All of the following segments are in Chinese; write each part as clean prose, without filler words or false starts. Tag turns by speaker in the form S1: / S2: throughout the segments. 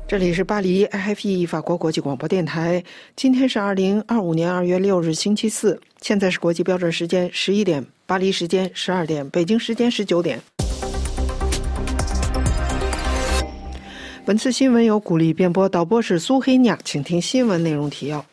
S1: 这里是巴黎 IFE 法国国际广播电台。今天是2025年2月6日星期四，现在是国际标准时间11点，巴黎时间12点，北京时间19点。本次新闻由古力编播，导播是苏黑亚，请听新闻内容提要。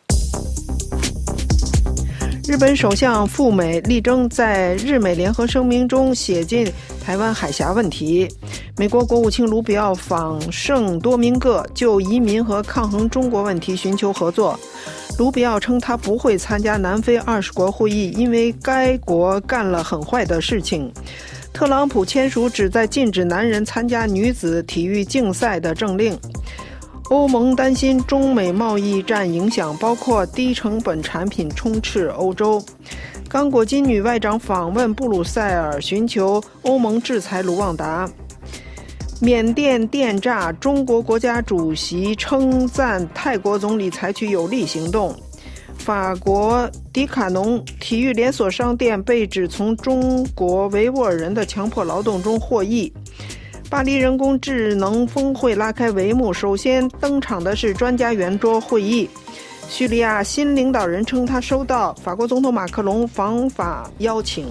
S1: 日本首相赴美力争在日美联合声明中写进台湾海峡问题。美国国务卿卢比奥访圣多明各，就移民和抗衡中国问题寻求合作。卢比奥称他不会参加南非20国会议，因为该国干了很坏的事情。特朗普签署旨在禁止男人参加女子体育竞赛的政令。欧盟担心中美贸易战影响，包括低成本产品充斥欧洲。刚果金女外长访问布鲁塞尔，寻求欧盟制裁卢旺达。缅甸电诈，中国国家主席称赞泰国总理采取有力行动。法国迪卡侬体育连锁商店被指从中国维吾尔人的强迫劳动中获益。巴黎人工智能峰会拉开帷幕，首先登场的是专家圆桌会议。叙利亚新领导人称他收到法国总统马克龙访法邀请。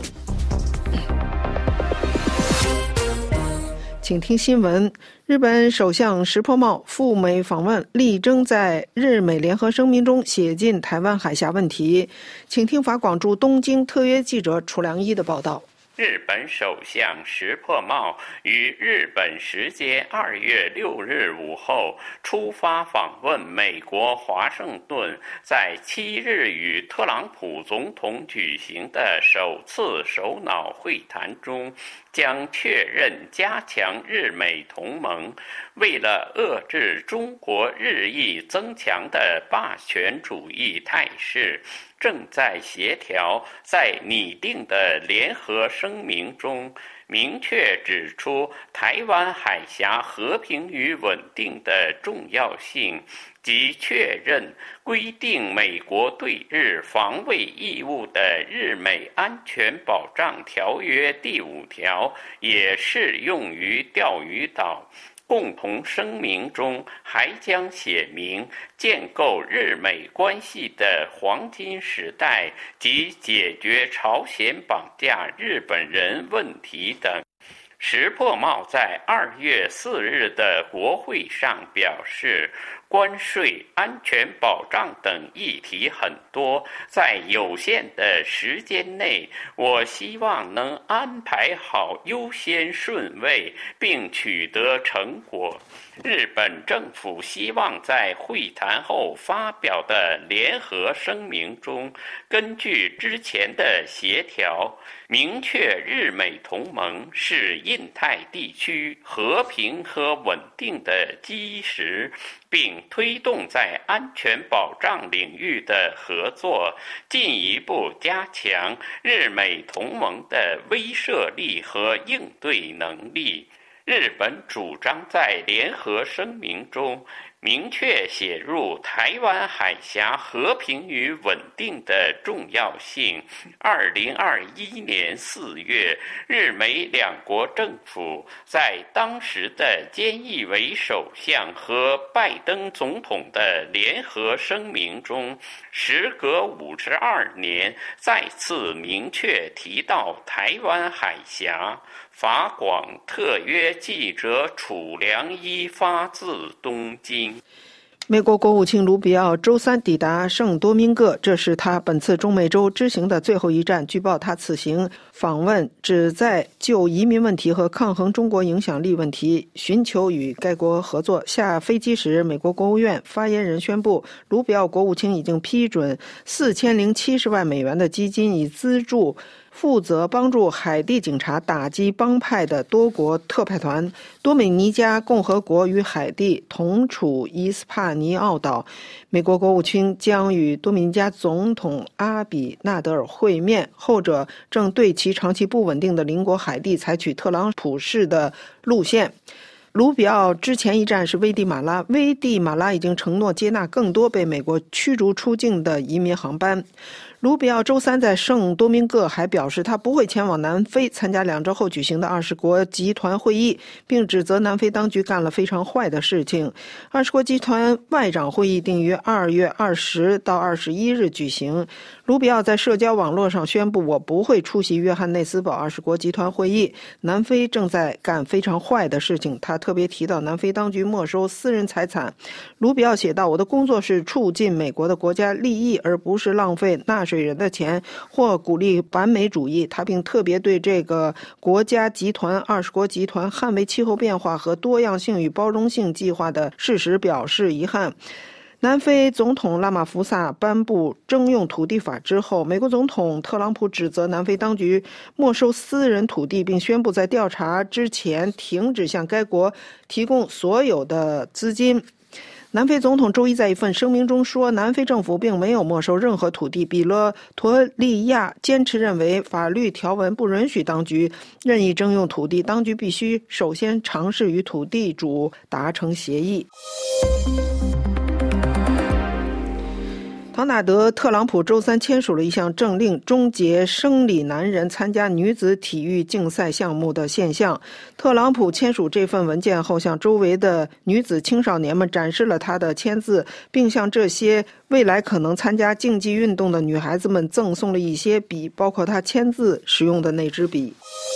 S1: 请听新闻。日本首相石破茂赴美访问，力争在日美联合声明中写进台湾海峡问题。请听法广驻东京特约记者楚良一的报道。
S2: 日本首相石破茂于日本时间2月6日午后出发访问美国华盛顿，在7日与特朗普总统举行的首次首脑会谈中，将确认加强日美同盟，为了遏制中国日益增强的霸权主义态势，正在协调在拟定的联合声明中明确指出台湾海峡和平与稳定的重要性，即确认规定美国对日防卫义务的日美安全保障条约第5条也适用于钓鱼岛。共同声明中还将写明建构日美关系的黄金时代及解决朝鲜绑架日本人问题等。石破茂在2月4日的国会上表示，关税、安全保障等议题很多，在有限的时间内，我希望能安排好优先顺位，并取得成果。日本政府希望在会谈后发表的联合声明中，根据之前的协调，明确日美同盟是印太地区和平和稳定的基石，并推动在安全保障领域的合作，进一步加强日美同盟的威慑力和应对能力。日本主张在联合声明中明确写入台湾海峡和平与稳定的重要性。2021年4月，日美两国政府在当时的菅义伟首相和拜登总统的联合声明中，时隔52年再次明确提到台湾海峡。法广特约记者楚良一发自东京。
S1: 美国国务卿卢比奥周三抵达圣多明各，这是他本次中美洲之行的最后一站。据报他此行访问旨在就移民问题和抗衡中国影响力问题寻求与该国合作。下飞机时，美国国务院发言人宣布，卢比奥国务卿已经批准4070万美元的基金，以资助负责帮助海地警察打击帮派的多国特派团。多美尼加共和国与海地同处伊斯帕尼奥岛，美国国务卿将与多米尼加总统阿比纳德尔会面，后者正对其长期不稳定的邻国海地采取特朗普式的路线。卢比奥之前一站是危地马拉，危地马拉已经承诺接纳更多被美国驱逐出境的移民航班。 卢比奥周三在圣多明各还表示，他不会前往南非参加2周后举行的20国集团会议，并指责南非当局干了非常坏的事情。20国集团外长会议定于2月20到21日举行。卢比奥在社交网络上宣布，我不会出席约翰内斯堡20国集团会议。南非正在干非常坏的事情。他特别提到南非当局没收私人财产。卢比奥写道，我的工作是促进美国的国家利益，而不是浪费纳税人的钱或鼓励反美主义。他并特别对这个国家集团20国集团捍卫气候变化和多样性与包容性计划的事实表示遗憾。南非总统拉马福萨颁布征用土地法之后，美国总统特朗普指责南非当局没收私人土地，并宣布在调查之前停止向该国提供所有的资金。南非总统周一在一份声明中说，南非政府并没有没收任何土地。比勒托利亚坚持认为法律条文不允许当局任意征用土地，当局必须首先尝试与土地主达成协议。唐纳德·特朗普周三签署了一项政令，终结生理男人参加女子体育竞赛项目的现象。特朗普签署这份文件后，向周围的女子青少年们展示了他的签字，并向这些未来可能参加竞技运动的女孩子们赠送了一些笔，包括他签字使用的那支笔。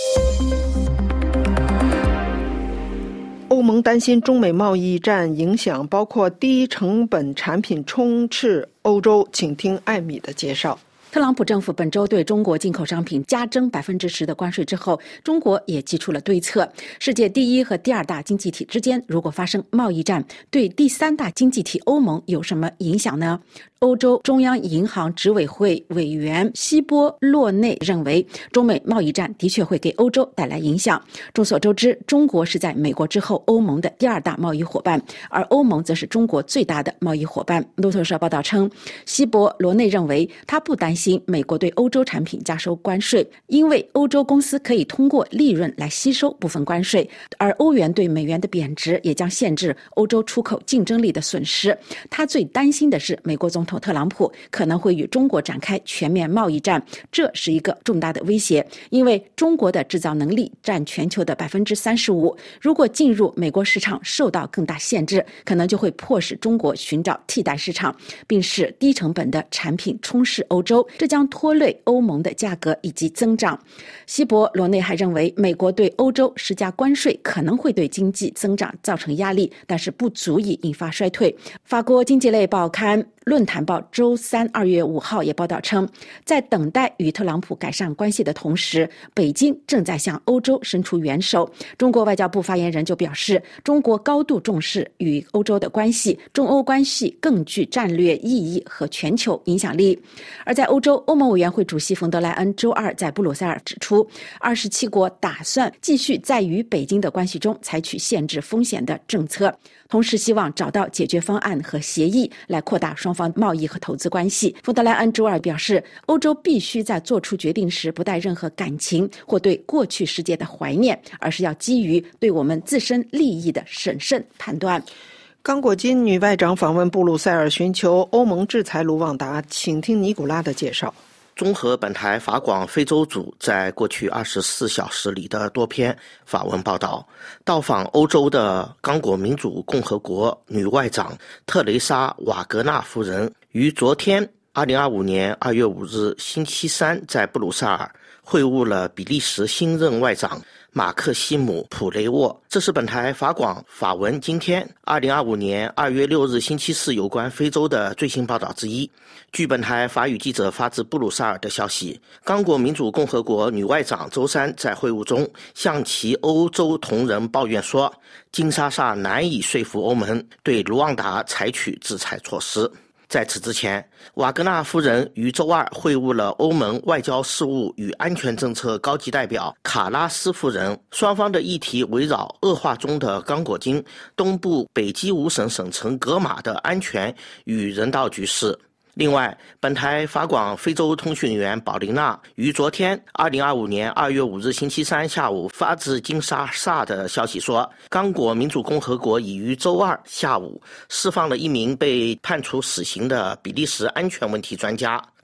S1: 欧盟担心中美贸易战影响，包括低成本产品充斥欧洲。请听艾米的介绍。
S3: 特朗普政府本周对中国进口商品加征10%的关税之后，中国也提出了对策。世界第一和第二大经济体之间如果发生贸易战，对第三大经济体欧盟有什么影响呢？欧洲中央银行执委会委员希波洛内认为，中美贸易战的确会给欧洲带来影响。众所周知，中国是在美国之后欧盟的第二大贸易伙伴，而欧盟则是中国最大的贸易伙伴。路透社报道称，希波罗内认为他不担心美国对欧洲产品加收关税，因为欧洲公司可以通过利润来吸收部分关税，而欧元对美元的贬值也将限制欧洲出口竞争力的损失。他最担心的是美国总统特朗普可能会与中国展开全面贸易战，这是一个重大的威胁，因为中国的制造能力占全球的35%，如果进入美国市场受到更大限制，可能就会迫使中国寻找替代市场，并使低成本的产品充斥欧洲，这将拖累欧盟的价格以及增长。希博罗内还认为，美国对欧洲施加关税可能会对经济增长造成压力，但是不足以引发衰退。法国经济类报刊论坛报周三2月5号也报道称，在等待与特朗普改善关系的同时，北京正在向欧洲伸出援手。中国外交部发言人就表示，中国高度重视与欧洲的关系，中欧关系更具战略意义和全球影响力。而在欧洲，欧盟委员会主席冯德莱恩周二在布鲁塞尔指出，27国打算继续在与北京的关系中采取限制风险的政策，同时希望找到解决方案和协议来扩大双方贸易和投资关系。冯德莱恩周二表示，欧洲必须在做出决定时不带任何感情或对过去世界的怀念，而是要基于对我们自身利益的审慎判断。
S1: 刚果金女外长访问布鲁塞尔，寻求欧盟制裁卢旺达。请听尼古拉的介绍。
S4: 综合本台法广非洲组在过去24小时里的多篇法文报道，到访欧洲的刚果民主共和国女外长特蕾莎·瓦格纳夫人于昨天2025年2月5日星期三在布鲁塞尔会晤了比利时新任外长马克西姆·普雷沃。这是本台法广法文今天2025年2月6日星期四有关非洲的最新报道之一。据本台法语记者发自布鲁塞尔的消息，刚果民主共和国女外长周三在会晤中向其欧洲同仁抱怨说，金沙萨难以说服欧盟对卢旺达采取制裁措施。在此之前，瓦格纳夫人于周二会晤了欧盟外交事务与安全政策高级代表卡拉斯夫人，双方的议题围绕恶化中的刚果金东部北基伍省省城格马的安全与人道局势。另外，本台法广非洲通讯员保琳娜于昨天2025年2月5日星期三下午发自金沙萨的消息说，刚果民主共和国已于周二下午释放了一名被判处死刑的比利时安全问题专家。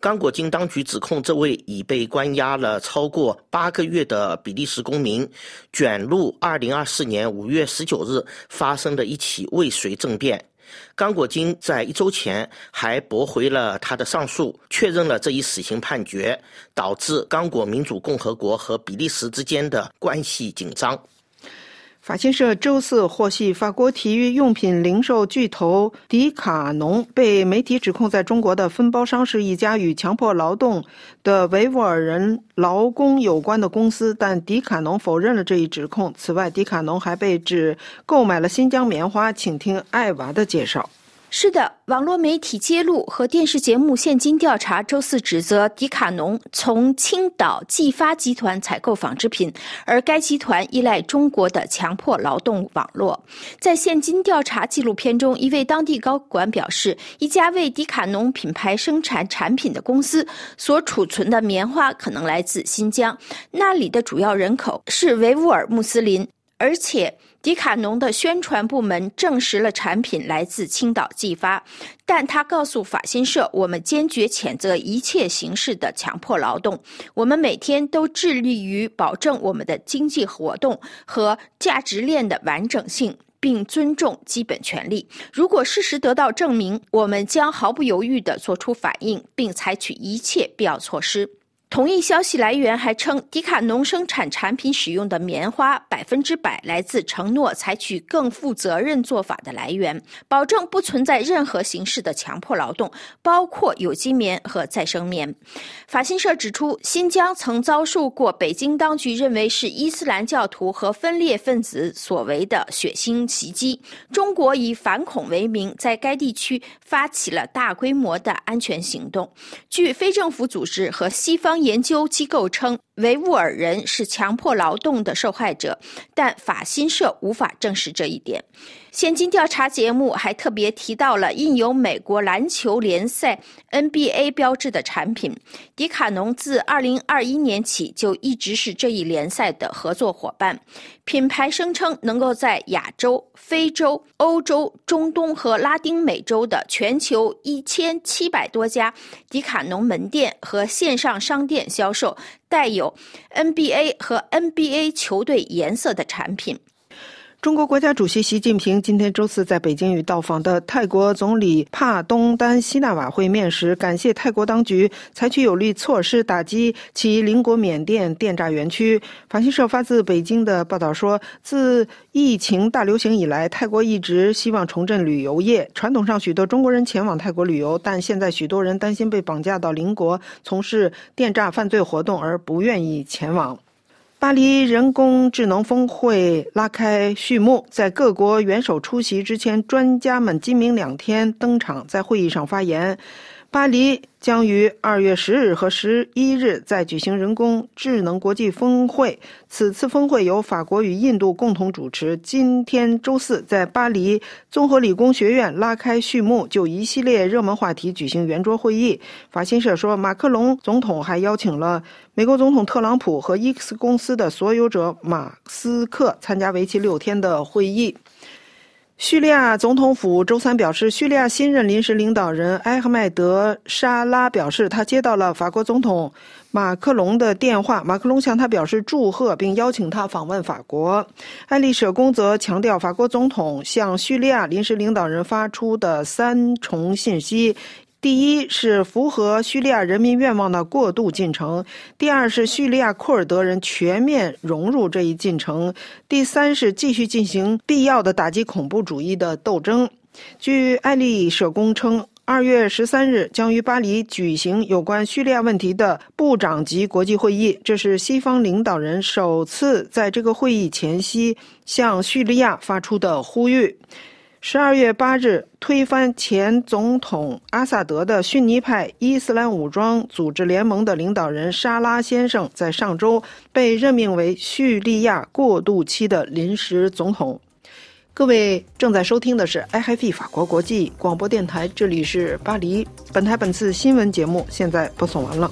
S4: 刚果金当局指控这位已被关押了超过8个月的比利时公民卷入2024年5月19日发生的一起未遂政变。刚果金在1周前还驳回了他的上诉，确认了这一死刑判决，导致刚果民主共和国和比利时之间的关系紧张。
S1: 法新社周四获悉，法国体育用品零售巨头迪卡侬被媒体指控在中国的分包商是一家与强迫劳动的维吾尔人劳工有关的公司，但迪卡侬否认了这一指控。此外，迪卡侬还被指购买了新疆棉花。请听艾娃的介绍。
S5: 是的，网络媒体揭露和电视节目现金调查周四指责迪卡侬从青岛继发集团采购纺织品，而该集团依赖中国的强迫劳动网络。在现金调查纪录片中，一位当地高管表示，一家为迪卡侬品牌生产产品的公司所储存的棉花可能来自新疆，那里的主要人口是维吾尔穆斯林，而且迪卡侬的宣传部门证实了产品来自青岛继发，但他告诉法新社，我们坚决谴责一切形式的强迫劳动，我们每天都致力于保证我们的经济活动和价值链的完整性，并尊重基本权利。如果事实得到证明，我们将毫不犹豫地做出反应，并采取一切必要措施。同一消息来源还称，迪卡侬生产产品使用的棉花100%来自承诺采取更负责任做法的来源，保证不存在任何形式的强迫劳动，包括有机棉和再生棉。法新社指出，新疆曾遭受过北京当局认为是伊斯兰教徒和分裂分子所为的血腥袭击。中国以反恐为名，在该地区发起了大规模的安全行动。据非政府组织和西方研究机构称，维吾尔人是强迫劳动的受害者，但法新社无法证实这一点。现金调查节目还特别提到了印有美国篮球联赛 NBA 标志的产品。迪卡侬自2021年起就一直是这一联赛的合作伙伴。品牌声称能够在亚洲、非洲、欧洲、中东和拉丁美洲的全球1700多家迪卡侬门店和线上商店销售带有 NBA 和 NBA 球队颜色的产品。
S1: 中国国家主席习近平今天周四在北京与到访的泰国总理帕东丹希纳瓦会面时，感谢泰国当局采取有力措施打击其邻国缅甸电诈园区。法新社发自北京的报道说，自疫情大流行以来，泰国一直希望重振旅游业。传统上许多中国人前往泰国旅游，但现在许多人担心被绑架到邻国从事电诈犯罪活动而不愿意前往。巴黎人工智能峰会拉开序幕，在各国元首出席之前，专家们今明2天登场，在会议上发言。巴黎将于2月10日和11日再举行人工智能国际峰会，此次峰会由法国与印度共同主持。今天周四在巴黎综合理工学院拉开序幕，就一系列热门话题举行圆桌会议。法新社说，马克龙总统还邀请了美国总统特朗普和 X 公司的所有者马斯克参加为期6天的会议。叙利亚总统府周三表示，叙利亚新任临时领导人埃赫迈德·沙拉表示，他接到了法国总统马克龙的电话，马克龙向他表示祝贺，并邀请他访问法国。爱丽舍宫则强调，法国总统向叙利亚临时领导人发出的3重信息。第一是符合叙利亚人民愿望的过渡进程，第二是叙利亚库尔德人全面融入这一进程，第三是继续进行必要的打击恐怖主义的斗争。据爱丽舍宫称，2月13日将于巴黎举行有关叙利亚问题的部长级国际会议，这是西方领导人首次在这个会议前夕向叙利亚发出的呼吁。12月8日，推翻前总统阿萨德的逊尼派伊斯兰武装组织联盟的领导人沙拉先生在上周被任命为叙利亚过渡期的临时总统。各位正在收听的是 IFI 法国国际广播电台，这里是巴黎。本台本次新闻节目现在播送完了。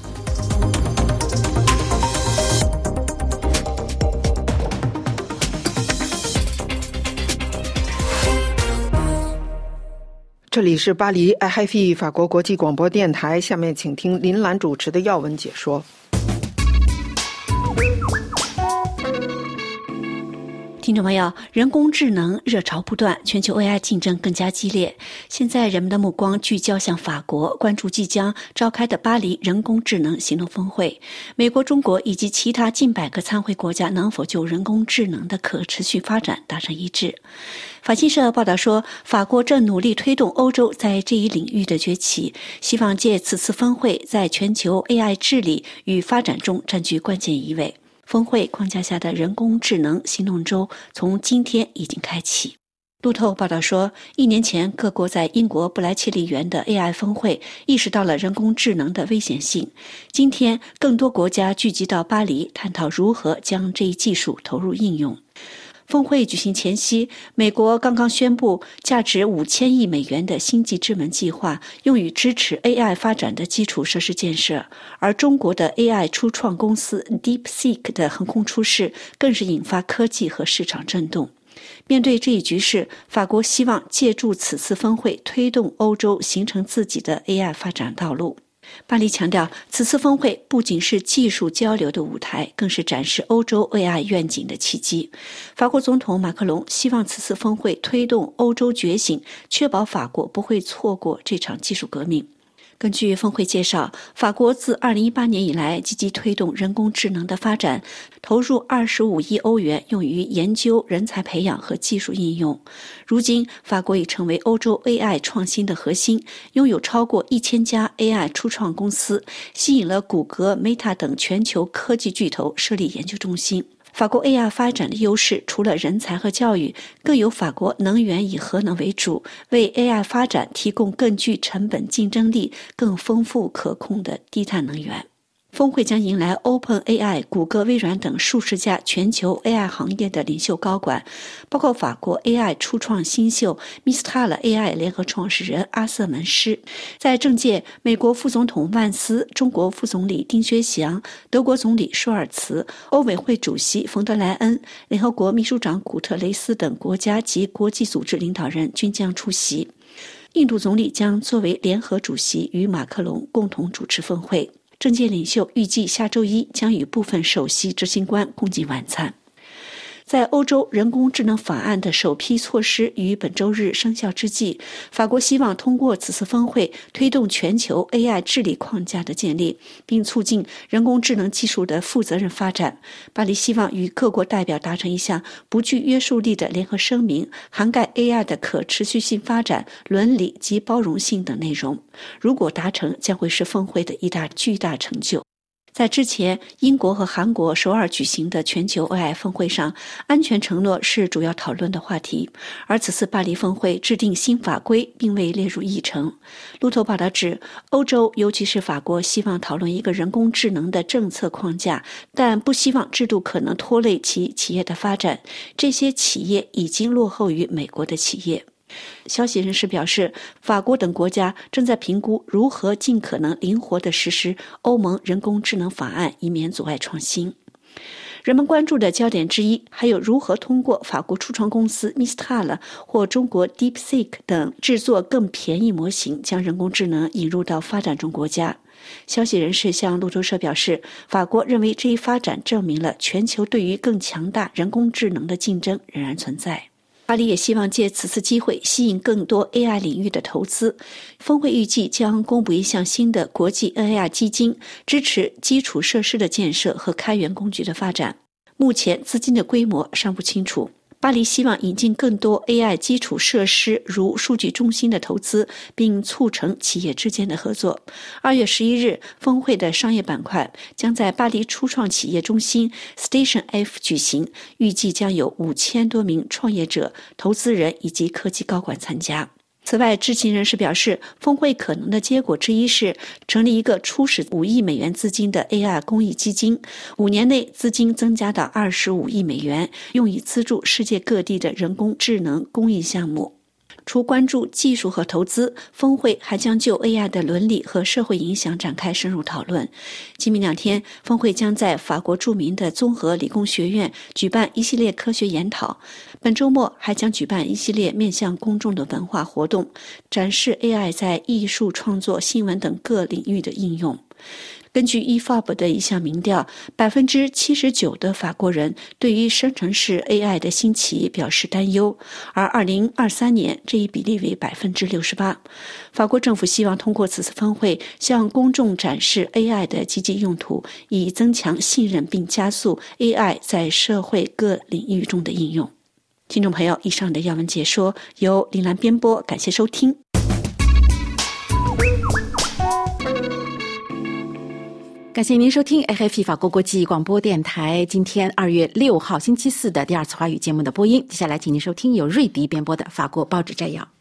S1: 这里是巴黎 RFI 法国国际广播电台，下面请听林兰主持的要闻解说。
S6: 听众朋友，人工智能热潮不断，全球 AI 竞争更加激烈。现在人们的目光聚焦向法国，关注即将召开的巴黎人工智能行动峰会。美国、中国以及其他近100个参会国家能否就人工智能的可持续发展达成一致？法新社报道说，法国正努力推动欧洲在这一领域的崛起，希望借此次峰会在全球 AI 治理与发展中占据关键一位。峰会框架下的人工智能行动周从今天已经开启。路透报道说，1年前各国在英国布莱切利园的 AI 峰会意识到了人工智能的危险性。今天更多国家聚集到巴黎，探讨如何将这一技术投入应用。峰会举行前夕，美国刚刚宣布价值5000亿美元的星际之门计划，用于支持 AI 发展的基础设施建设。而中国的 AI 初创公司 DeepSeek 的横空出世，更是引发科技和市场震动。面对这一局势，法国希望借助此次峰会推动欧洲形成自己的 AI 发展道路。巴黎强调，此次峰会不仅是技术交流的舞台，更是展示欧洲 AI 愿景的契机。法国总统马克龙希望此次峰会推动欧洲觉醒，确保法国不会错过这场技术革命。根据峰会介绍，法国自2018年以来积极推动人工智能的发展，投入25亿欧元用于研究、人才培养和技术应用。如今，法国已成为欧洲 AI 创新的核心，拥有超过1000家 AI 初创公司，吸引了谷歌、Meta 等全球科技巨头设立研究中心。法国 AI 发展的优势除了人才和教育，更有法国能源以核能为主，为 AI 发展提供更具成本竞争力、更丰富可控的低碳能源。峰会将迎来 OpenAI、谷歌、微软等数十家全球 AI 行业的领袖高管，包括法国 AI 初创新秀 Mistral AI 联合创始人阿瑟门施。在政界，美国副总统万斯、中国副总理丁薛祥、德国总理舒尔茨、欧委会主席冯德莱恩、联合国秘书长古特雷斯等国家及国际组织领导人均将出席。印度总理将作为联合主席与马克龙共同主持峰会。政界领袖预计下周一将与部分首席执行官共进晚餐。在欧洲人工智能法案的首批措施于本周日生效之际，法国希望通过此次峰会推动全球 AI 治理框架的建立，并促进人工智能技术的负责任发展。巴黎希望与各国代表达成一项不具约束力的联合声明，涵盖 AI 的可持续性发展、伦理及包容性等内容。如果达成，将会是峰会的一大巨大成就。在之前英国和韩国首尔举行的全球 AI 峰会上，安全承诺是主要讨论的话题，而此次巴黎峰会制定新法规并未列入议程。路透报道指，欧洲尤其是法国希望讨论一个人工智能的政策框架，但不希望制度可能拖累其企业的发展。这些企业已经落后于美国的企业。消息人士表示，法国等国家正在评估如何尽可能灵活地实施欧盟人工智能法案，以免阻碍创新。人们关注的焦点之一还有如何通过法国初创公司 Mistral 或中国 DeepSeek 等制作更便宜模型，将人工智能引入到发展中国家。消息人士向路透社表示，法国认为这一发展证明了全球对于更强大人工智能的竞争仍然存在。巴黎也希望借此次机会吸引更多 AI 领域的投资。峰会预计将公布一项新的国际 AI 基金，支持基础设施的建设和开源工具的发展。目前资金的规模尚不清楚。巴黎希望引进更多 AI 基础设施，如数据中心的投资，并促成企业之间的合作。2月11日，峰会的商业板块将在巴黎初创企业中心 Station F 举行，预计将有5000多名创业者、投资人以及科技高管参加。此外，知情人士表示，峰会可能的结果之一是成立一个初始5亿美元资金的 AI 公益基金，5年内资金增加到25亿美元，用以资助世界各地的人工智能公益项目。 除关注技术和投资，峰会还将就 AI 的伦理和社会影响展开深入讨论。今明2天，峰会将在法国著名的综合理工学院举办一系列科学研讨，本周末还将举办一系列面向公众的文化活动，展示 AI 在艺术创作、新闻等各领域的应用。根据 EFOP 的一项民调， 79% 的法国人对于生成式 AI 的兴起表示担忧，而2023年这一比例为 68%。 法国政府希望通过此次峰会向公众展示 AI 的积极用途，以增强信任并加速 AI 在社会各领域中的应用。听众朋友，以上的要闻解说由林兰编播，感谢收听。
S3: 感谢您收听 RFI 法国国际广播电台今天2月6号星期四的第二次华语节目的播音。接下来请您收听由瑞迪编播的法国报纸摘要。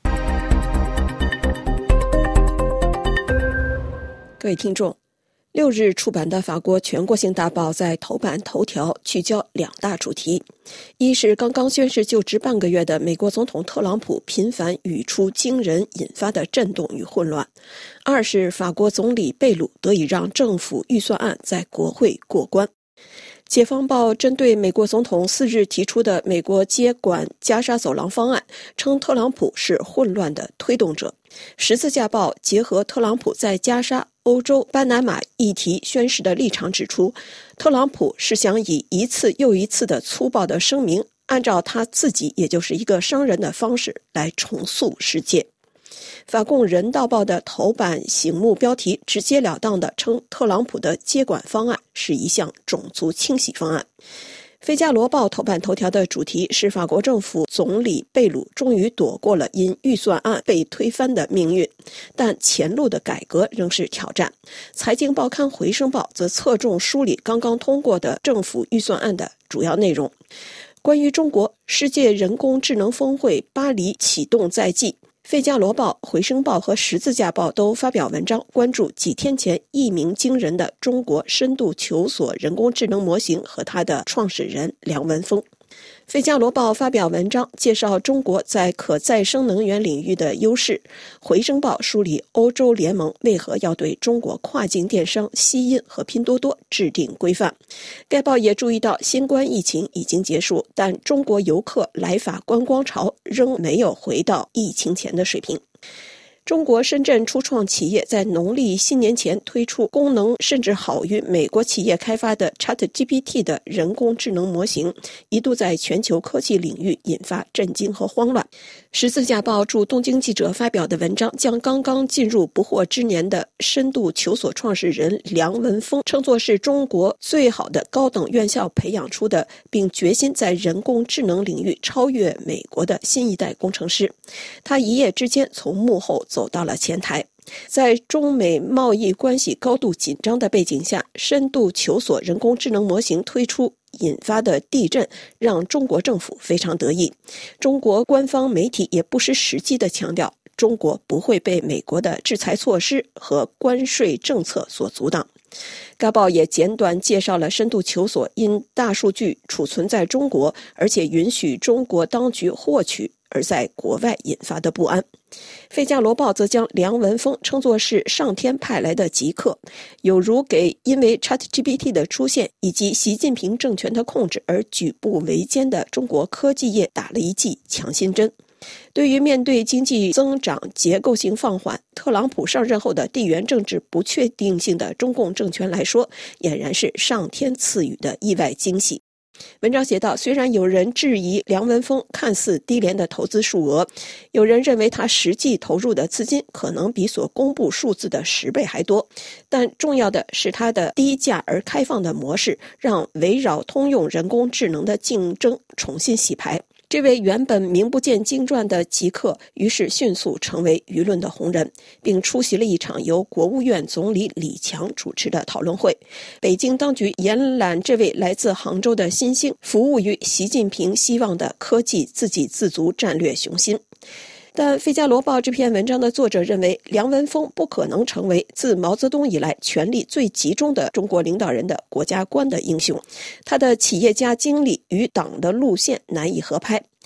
S7: 各位听众，6日出版的法国全国性大报在头版头条聚焦2大主题：一是刚刚宣誓就职半个月的美国总统特朗普频繁语出惊人引发的震动与混乱；二是法国总理贝鲁得以让政府预算案在国会过关。解放报针对美国总统4日提出的美国接管加沙走廊方案，称特朗普是混乱的推动者。十字架报结合特朗普在加沙、欧洲、巴拿马议题宣示的立场指出，特朗普是想以一次又一次的粗暴的声明，按照他自己也就是一个商人的方式来重塑世界。法共人道报的头版醒目标题直截了当地称特朗普的接管方案是一项种族清洗方案。费加罗报头版头条的主题是法国政府总理贝鲁终于躲过了因预算案被推翻的命运，但前路的改革仍是挑战。财经报刊回声报则侧重梳理刚刚通过的政府预算案的主要内容。关于中国，世界人工智能峰会巴黎启动在即，费加罗报、回声报和十字架报都发表文章，关注几天前一鸣惊人的中国深度求索人工智能模型和它的创始人梁文峰。费加罗报发表文章介绍中国在可再生能源领域的优势，回声报梳理欧洲联盟为何要对中国跨境电商西音和拼多多制定规范。该报也注意到新冠疫情已经结束，但中国游客来法观光潮仍没有回到疫情前的水平。中国深圳初创企业在农历新年前推出功能甚至好于美国企业开发的 ChatGPT 的人工智能模型，一度在全球科技领域引发震惊和慌乱。十字架报驻东京记者发表的文章将刚刚进入不惑之年的深度求索创始人梁文峰称作是中国最好的高等院校培养出的，并决心在人工智能领域超越美国的新一代工程师。他一夜之间从幕后走到了前台。在中美贸易关系高度紧张的背景下，深度求索人工智能模型推出引发的地震让中国政府非常得意。中国官方媒体也不失时机地强调，中国不会被美国的制裁措施和关税政策所阻挡。该报也简短介绍了深度求索因大数据储存在中国，而且允许中国当局获取，而在国外引发的不安。费加罗报则将梁文峰称作是上天派来的极客，有如给因为 ChatGPT 的出现以及习近平政权的控制而举步维艰的中国科技业打了一剂强心针。对于面对经济增长结构性放缓，特朗普上任后的地缘政治不确定性的中共政权来说，俨然是上天赐予的意外惊喜。文章写道，虽然有人质疑梁文峰看似低廉的投资数额，有人认为他实际投入的资金可能比所公布数字的10倍还多，但重要的是他的低价而开放的模式，让围绕通用人工智能的竞争重新洗牌。这位原本名不见经传的极客于是迅速成为舆论的红人，并出席了一场由国务院总理李强主持的讨论会。北京当局延揽这位来自杭州的新星，服务于习近平希望的科技自给自足战略雄心。但费加罗报这篇文章的作者认为，梁文峰不可能成为自毛泽东以来权力最集中的中国领导人的国家观的英雄，他的企业家经历与党的路线难以合拍。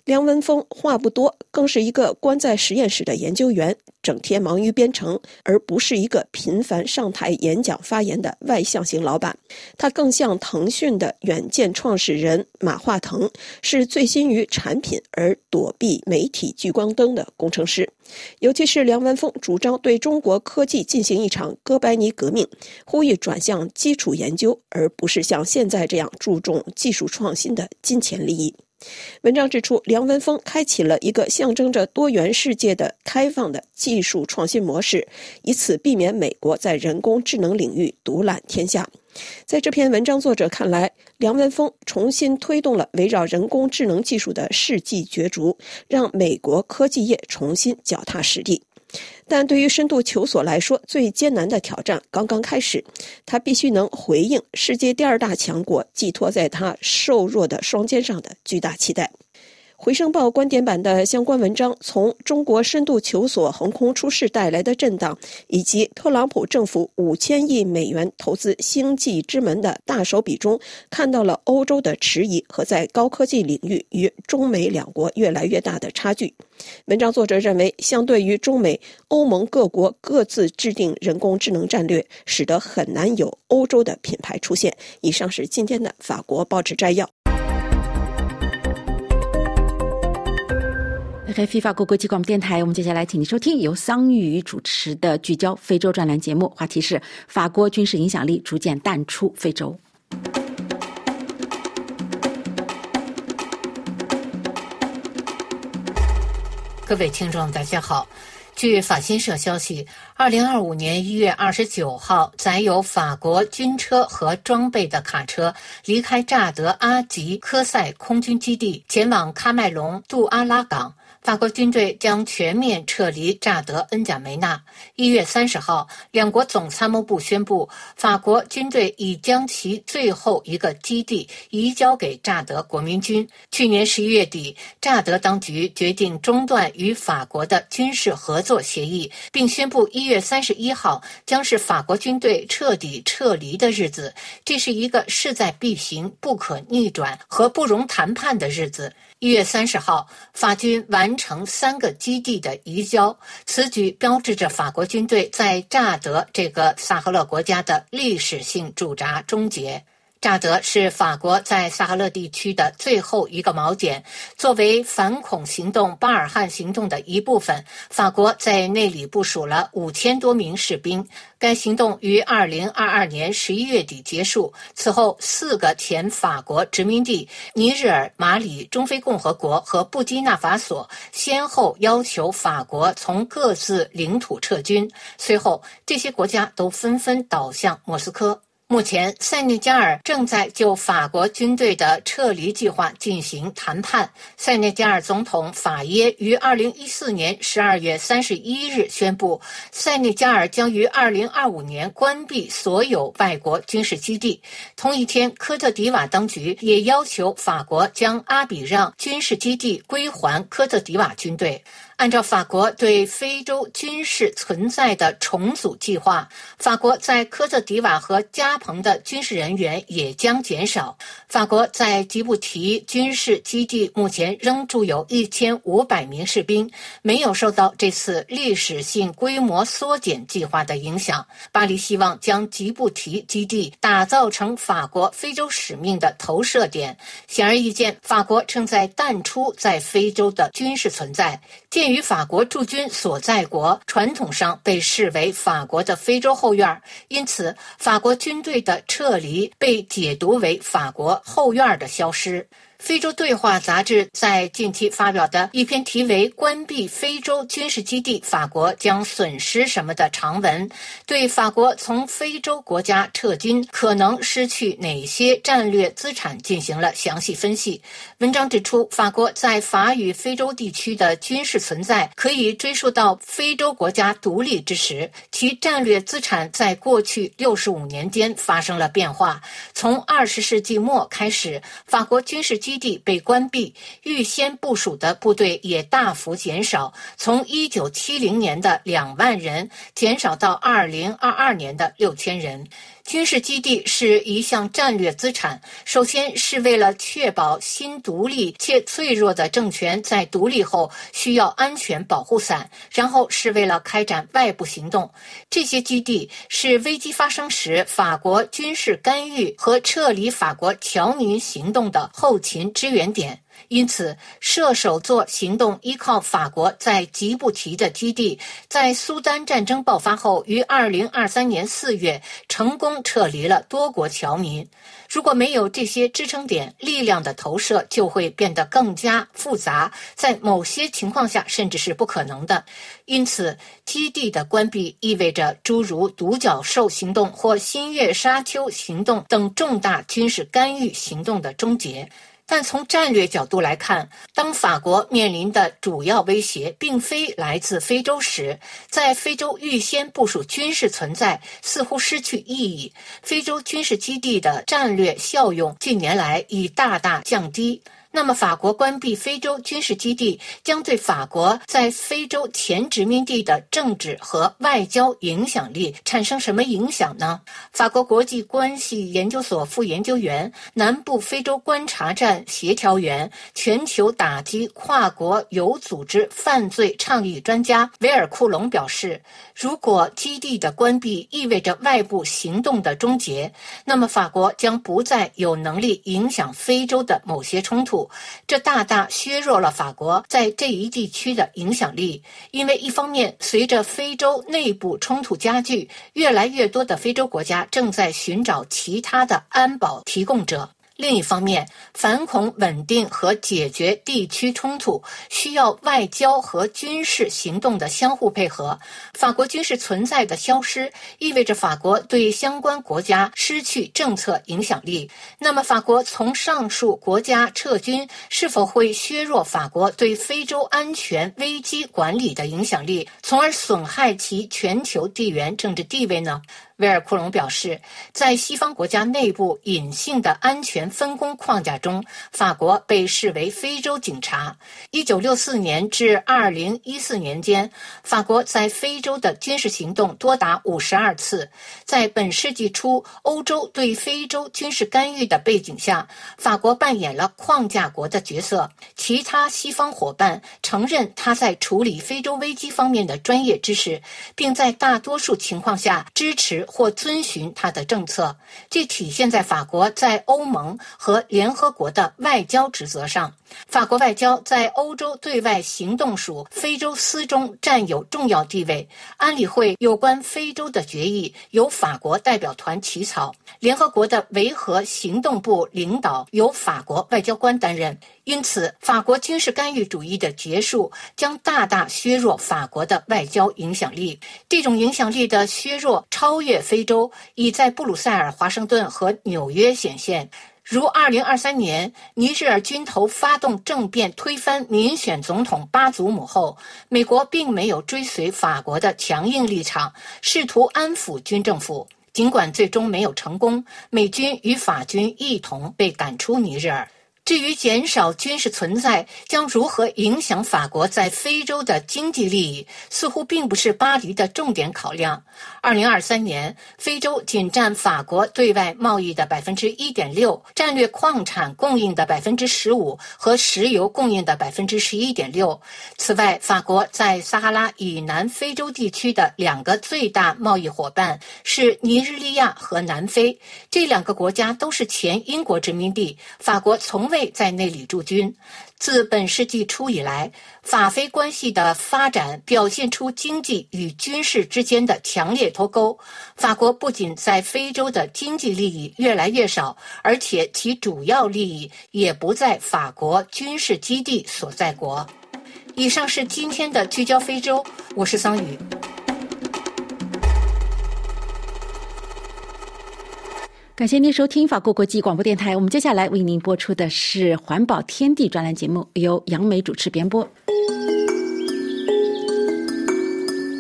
S7: 梁文峰话不多，更是一个关在实验室的研究员，整天忙于编程，而不是一个频繁上台演讲发言的外向型老板。他更像腾讯的远见创始人马化腾，是醉心于产品而躲避媒体聚光灯的工程师。尤其是梁文峰主张对中国科技进行一场哥白尼革命，呼吁转向基础研究，而不是像现在这样注重技术创新的金钱利益。文章指出，梁文峰开启了一个象征着多元世界的开放的技术创新模式，以此避免美国在人工智能领域独揽天下。在这篇文章作者看来，梁文峰重新推动了围绕人工智能技术的世纪角逐，让美国科技业重新脚踏实地。但对于深度求索来说，最艰难的挑战刚刚开始，他必须能回应世界第二大强国寄托在他瘦弱的双肩上的巨大期待。回声报观点版的相关文章从中国深度求索横空出世带来的震荡，以及特朗普政府5000亿美元投资星际之门的大手笔中，看到了欧洲的迟疑和在高科技领域与中美两国越来越大的差距。文章作者认为，相对于中美，欧盟各国各自制定人工智能战略，使得很难有欧洲的品牌出现。以上是今天的法国报纸摘要。
S3: RFI 法国国际广播电台，我们接下来请您收听由桑宇主持的聚焦非洲专栏节目，话题是法国军事影响力逐渐淡出非洲。
S8: 各位听众大家好，据法新社消息，2025年1月29号，载有法国军车和装备的卡车离开乍得阿吉科塞空军基地，前往喀麦隆杜阿拉港。法国军队将全面撤离乍得恩贾梅纳。1月30号，两国总参谋部宣布，法国军队已将其最后一个基地移交给乍得国民军。去年11月底，乍得当局决定中断与法国的军事合作协议，并宣布1月31号将是法国军队彻底撤离的日子。这是一个势在必行、不可逆转和不容谈判的日子。1月30号，法军完成3个基地的移交，此举标志着法国军队在乍得这个撒哈勒国家的历史性驻扎终结。乍得是法国在撒哈勒地区的最后一个锚点，作为反恐行动巴尔汉行动的一部分，法国在那里部署了5000多名士兵。该行动于2022年11月底结束，此后4个前法国殖民地尼日尔、马里、中非共和国和布基纳法索先后要求法国从各自领土撤军，随后这些国家都纷纷倒向莫斯科。目前，塞内加尔正在就法国军队的撤离计划进行谈判。塞内加尔总统法耶于2014年12月31日宣布，塞内加尔将于2025年关闭所有外国军事基地。同一天，科特迪瓦当局也要求法国将阿比让军事基地归还科特迪瓦军队。按照法国对非洲军事存在的重组计划，法国在科特迪瓦和加蓬的军事人员也将减少。法国在吉布提军事基地目前仍驻有1500名士兵，没有受到这次历史性规模缩减计划的影响。巴黎希望将吉布提基地打造成法国非洲使命的投射点。显而易见，法国正在淡出在非洲的军事存在。鉴于法国驻军所在国传统上被视为法国的非洲后院，因此法国军队的撤离被解读为法国后院的消失。非洲对话杂志在近期发表的一篇题为《关闭非洲军事基地，法国将损失什么》的长文，对法国从非洲国家撤军可能失去哪些战略资产进行了详细分析。文章指出，法国在法语非洲地区的军事存在可以追溯到非洲国家独立之时，其战略资产在过去65年间发生了变化。从20世纪末开始，法国军事基地被关闭，预先部署的部队也大幅减少，从1970年的2万人减少到2022年的6000人。 军事基地是一项战略资产，首先是为了确保新独立且脆弱的政权在独立后需要安全保护伞，然后是为了开展外部行动。这些基地是危机发生时法国军事干预和撤离法国侨民行动的后勤支援点。因此，射手座行动依靠法国在吉布提的基地，在苏丹战争爆发后于2023年4月成功撤离了多国侨民。如果没有这些支撑点，力量的投射就会变得更加复杂，在某些情况下甚至是不可能的。因此，基地的关闭意味着诸如独角兽行动或新月沙丘行动等重大军事干预行动的终结。但从战略角度来看，当法国面临的主要威胁并非来自非洲时，在非洲预先部署军事存在似乎失去意义。非洲军事基地的战略效用近年来已大大降低。那么法国关闭非洲军事基地将对法国在非洲前殖民地的政治和外交影响力产生什么影响呢？法国国际关系研究所副研究员、南部非洲观察站协调员、全球打击跨国有组织犯罪倡议专家维尔库隆表示，如果基地的关闭意味着外部行动的终结，那么法国将不再有能力影响非洲的某些冲突，这大大削弱了法国在这一地区的影响力。因为一方面，随着非洲内部冲突加剧，越来越多的非洲国家正在寻找其他的安保提供者。另一方面，反恐稳定和解决地区冲突需要外交和军事行动的相互配合。法国军事存在的消失意味着法国对相关国家失去政策影响力。那么法国从上述国家撤军是否会削弱法国对非洲安全危机管理的影响力，从而损害其全球地缘政治地位呢？维尔库隆表示，在西方国家内部隐性的安全分工框架中，法国被视为非洲警察。1964年至2014年间，法国在非洲的军事行动多达52次。在本世纪初欧洲对非洲军事干预的背景下，法国扮演了框架国的角色。其他西方伙伴承认他在处理非洲危机方面的专业知识，并在大多数情况下支持或遵循他的政策，这体现在法国在欧盟和联合国的外交职责上。法国外交在欧洲对外行动署非洲司中占有重要地位，安理会有关非洲的决议由法国代表团起草，联合国的维和行动部领导由法国外交官担任。因此，法国军事干预主义的结束将大大削弱法国的外交影响力。这种影响力的削弱超越非洲，已在布鲁塞尔、华盛顿和纽约显现。如2023年尼日尔军头发动政变推翻民选总统巴祖姆后，美国并没有追随法国的强硬立场，试图安抚军政府。尽管最终没有成功，美军与法军一同被赶出尼日尔。至于减少军事存在将如何影响法国在非洲的经济利益，似乎并不是巴黎的重点考量。2023年，非洲仅占法国对外贸易的 1.6%， 战略矿产供应的 15% 和石油供应的 11.6%。此外，法国在撒哈拉以南非洲地区的2个最大贸易伙伴是尼日利亚和南非，这2个国家都是前英国殖民地，法国从未在那里驻军。自本世纪初以来，法非关系的发展表现出经济与军事之间的强烈脱钩。法国不仅在非洲的经济利益越来越少，而且其主要利益也不在法国军事基地所在国。以上是今天的聚焦非洲，我是桑宇。
S3: 感谢您收听法国国际广播电台。我们接下来为您播出的是环保天地专栏节目，由杨梅主持编播。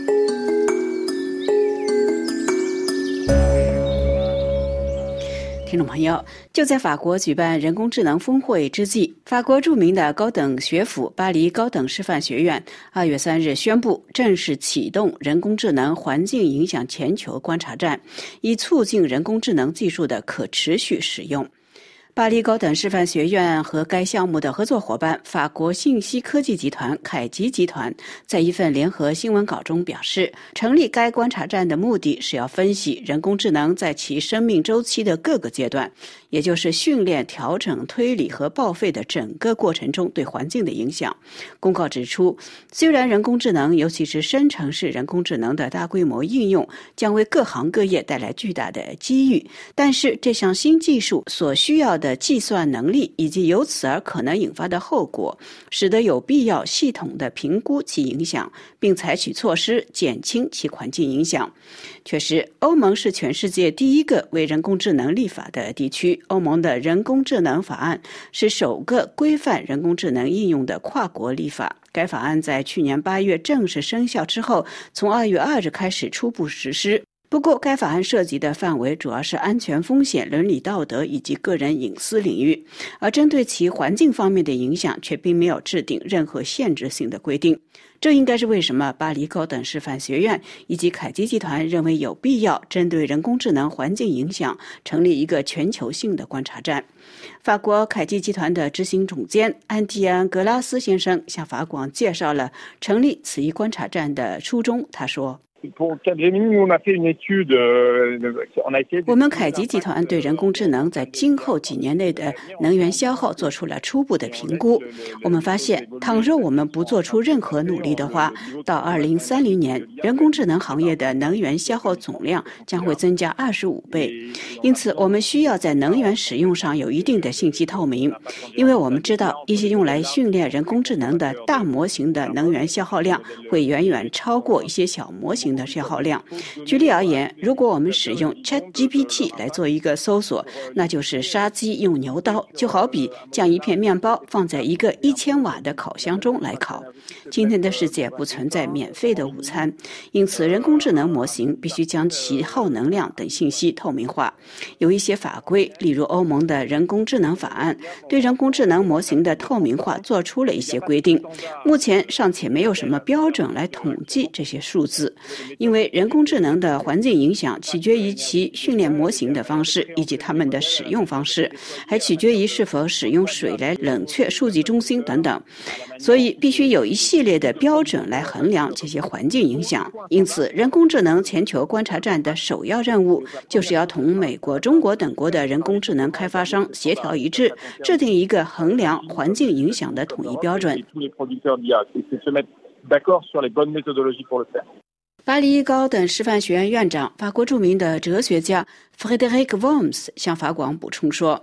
S3: 听听众朋友，就在法国举办人工智能峰会之际，法国著名的高等学府巴黎高等师范学院2月3日宣布正式启动人工智能环境影响全球观察站，以促进人工智能技术的可持续使用。巴黎高等师范学院和该项目的合作伙伴法国信息科技集团凯吉集团在一份联合新闻稿中表示，成立该观察站的目的是要分析人工智能在其生命周期的各个阶段，也就是训练、调整、推理和报废的整个过程中对环境的影响。公告指出，虽然人工智能，尤其是生成式人工智能的大规模应用将为各行各业带来巨大的机遇，但是这项新技术所需要的计算能力以及由此而可能引发的后果，使得有必要系统地评估其影响，并采取措施减轻其环境影响。确实，欧盟是全世界第一个为人工智能立法的地区。欧盟的人工智能法案是首个规范人工智能应用的跨国立法。该法案在去年8月正式生效之后，从2月2日开始初步实施。不过，该法案涉及的范围主要是安全风险、伦理道德以及个人隐私领域，而针对其环境方面的影响却并没有制定任何限制性的规定。这应该是为什么巴黎高等师范学院以及凯基集团认为有必要针对人工智能环境影响成立一个全球性的观察站。法国凯基集团的执行总监安蒂安·格拉斯先生向法广介绍了成立此一观察站的初衷。他说，我们凯吉集团对人工智能在今后几年内的能源消耗做出了初步的评估。我们发现，倘若我们不做出任何努力的话，到2030年，人工智能行业的能源消耗总量将会增加25倍。因此，我们需要在能源使用上有一定的信息透明，因为我们知道一些用来训练人工智能的大模型的能源消耗量会远远超过一些小模型的消耗量。举例而言，如果我们使用 ChatGPT 来做一个搜索，那就是杀鸡用牛刀，就好比将一片面包放在一个1000瓦的烤箱中来烤。今天的世界不存在免费的午餐，因此人工智能模型必须将其耗能量等信息透明化。有一些法规，例如欧盟的人工智能法案，对人工智能模型的透明化做出了一些规定。目前尚且没有什么标准来统计这些数字，因为人工智能的环境影响取决于其训练模型的方式以及它们的使用方式，还取决于是否使用水来冷却数据中心等等。所以必须有一系列的标准来衡量这些环境影响。因此，人工智能全球观察站的首要任务就是要同美国、中国等国的人工智能开发商协调一致，制定一个衡量环境影响的统一标准。巴黎高等师范学院院长、法国著名的哲学家 Frédéric Worms 向法广补充说，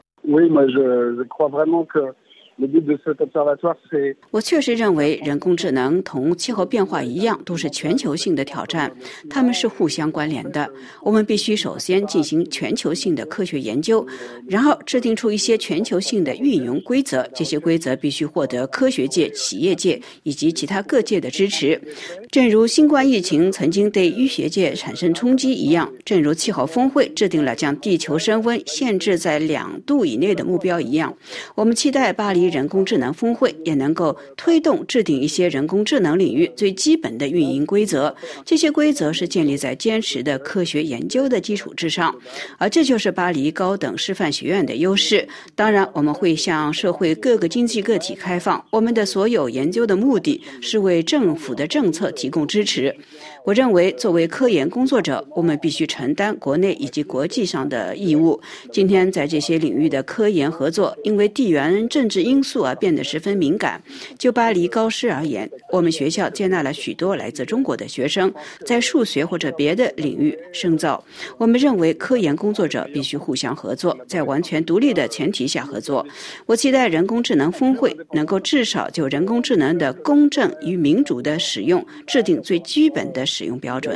S3: 我确实认为人工智能同气候变化一样都是全球性的挑战，它们是互相关联的。我们必须首先进行全球性的科学研究，然后制定出一些全球性的运营规则，这些规则必须获得科学界、企业界以及其他各界的支持。正如新冠疫情曾经对医学界产生冲击一样，正如气候峰会制定了将地球升温限制在2度以内的目标一样，我们期待巴黎人工智能峰会也能够推动制定一些人工智能领域最基本的运营规则，这些规则是建立在坚实的科学研究的基础之上，而这就是巴黎高等师范学院的优势。当然，我们会向社会各个经济个体开放，我们的所有研究的目的是为政府的政策提供支持。我认为作为科研工作者，我们必须承担国内以及国际上的义务。今天在这些领域的科研合作因为地缘政治因素而变得十分敏感。就巴黎高师而言，我们学校接纳了许多来自中国的学生在数学或者别的领域深造。我们认为科研工作者必须互相合作，在完全独立的前提下合作。我期待人工智能峰会能够至少就人工智能的公正与民主的使用制定最基本的使用标准。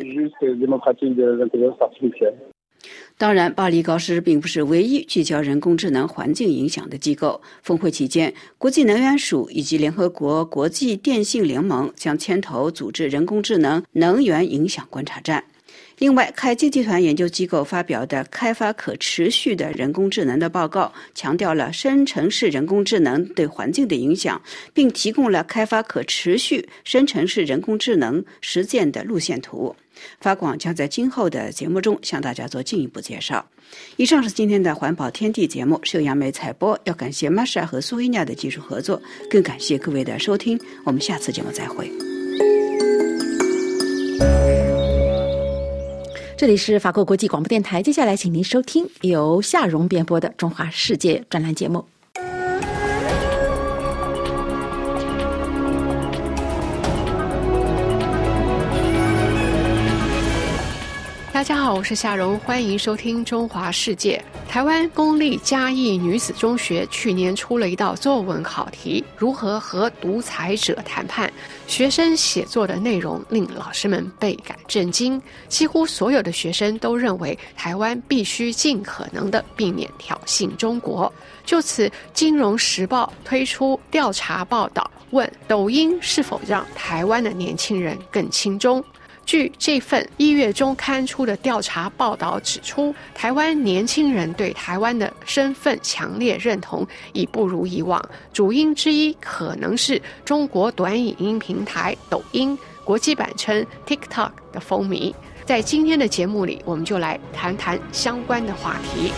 S3: 当然，巴黎高师并不是唯一聚焦人工智能环境影响的机构。峰会期间，国际能源署以及联合国国际电信联盟将牵头组织人工智能能源影响观察站。
S9: 另外，凯基集团研究机构发表的开发可持续的人工智能的报告，强调了深层式人工智能对环境的影响，并提供了开发可持续深层式人工智能实践的路线图。法广将在今后的节目中向大家做进一步介绍。以上是今天的环保天地节目，是由杨梅采播，要感谢玛莎和苏维亚的技术合作，更感谢各位的收听，我们下次节目再会。
S3: 这里是法国国际广播电台，接下来请您收听由夏蓉编播的中华世界专栏节目。
S10: 大家好，我是夏蓉，欢迎收听中华世界。台湾公立嘉义女子中学去年出了一道作文考题，如何和独裁者谈判。学生写作的内容令老师们倍感震惊，几乎所有的学生都认为台湾必须尽可能的避免挑衅中国。就此，《金融时报》推出调查报道，问抖音是否让台湾的年轻人更亲中。据这份1月中刊出的调查报道指出，台湾年轻人对台湾的身份强烈认同已不如以往，主因之一可能是中国短影音平台抖音（国际版称 TikTok） 的风靡。在今天的节目里，我们就来谈谈相关的话题。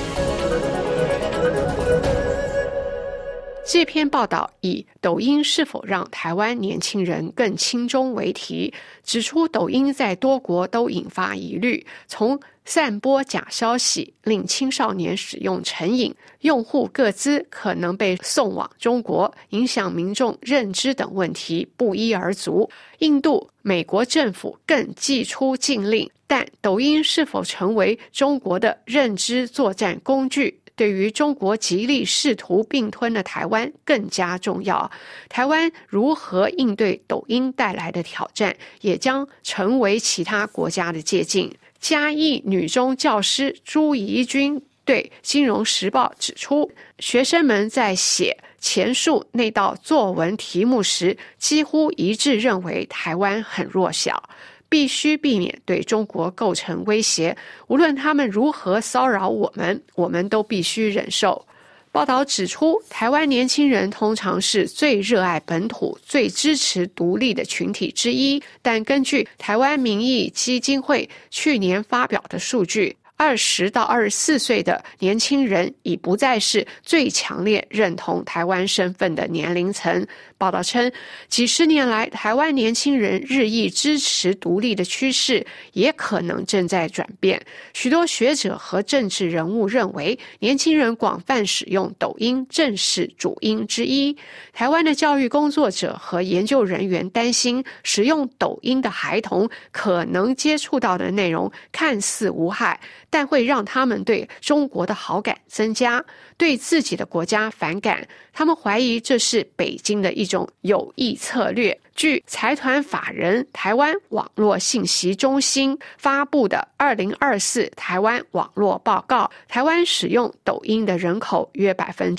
S10: 这篇报道以抖音是否让台湾年轻人更亲中为题，指出抖音在多国都引发疑虑，从散播假消息令青少年使用成瘾，用户个资可能被送往中国，影响民众认知等问题不一而足。印度、美国政府更祭出禁令，但抖音是否成为中国的认知作战工具，对于中国极力试图并吞的台湾更加重要。台湾如何应对抖音带来的挑战，也将成为其他国家的借鉴。嘉义女中教师朱怡君对《金融时报》指出，学生们在写前述那道作文题目时，几乎一致认为台湾很弱小，必须避免对中国构成威胁，无论他们如何骚扰我们都必须忍受。报道指出，台湾年轻人通常是最热爱本土、最支持独立的群体之一，但根据台湾民意基金会去年发表的数据，20到24岁的年轻人已不再是最强烈认同台湾身份的年龄层。报道称，几十年来台湾年轻人日益支持独立的趋势也可能正在转变。许多学者和政治人物认为，年轻人广泛使用抖音正是主因之一。台湾的教育工作者和研究人员担心，使用抖音的孩童可能接触到的内容看似无害，但会让他们对中国的好感增加，对自己的国家反感。他们怀疑这是北京的一种有意策略。据财团法人台湾网络信息中心发布的2024台湾网络报告，台湾使用抖音的人口约